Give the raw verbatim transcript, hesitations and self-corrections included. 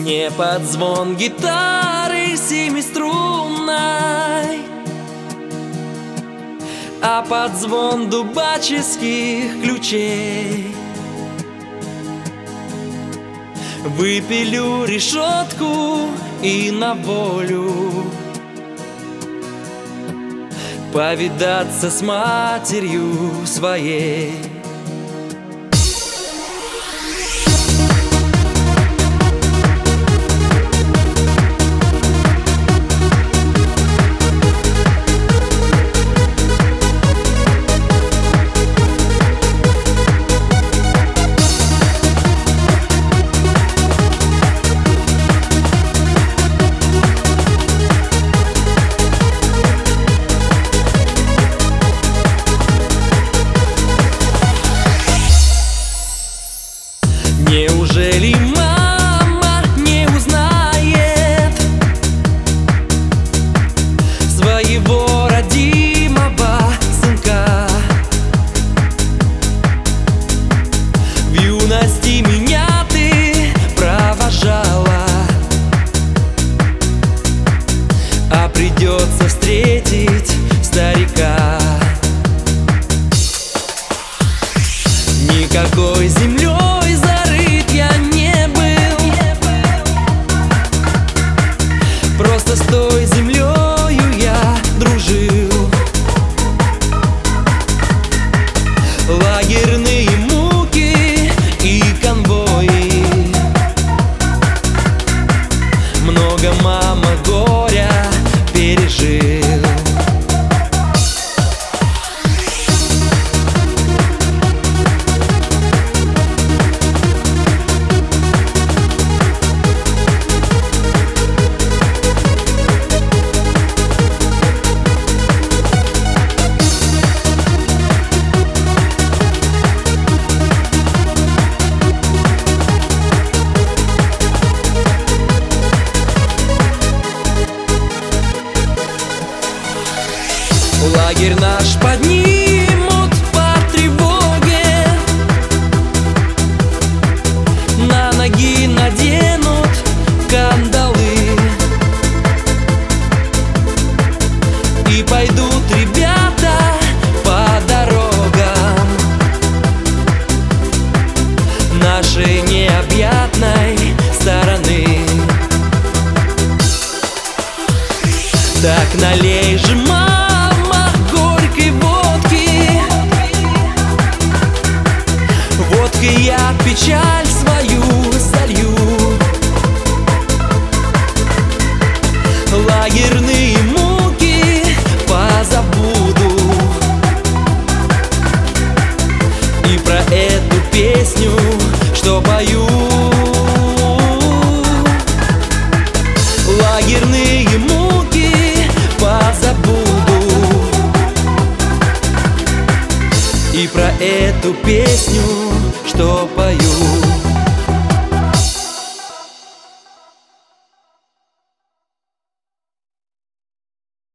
Не под звон гитары семиструнной, а под звон дубаческих ключей. Выпилю решетку и на волю повидаться с матерью своей. Неужели мама не узнает своего родимого сынка? В юности меня ты провожала, а придется встретить старика. Никакой землей просто с той землею я дружил. Лагерные муки и конвои, много мама горя пережил. Лагерь наш поднимут по тревоге, на ноги наденут кандалы, и пойдут ребята по дорогам нашей необъятной стороны. Так налей же, мама, горькой водки, водкой я печаль свою солью. Лагерные муки позабуду, и про эту песню, что пою. Лагерные муки позабуду, и про эту песню, что пою.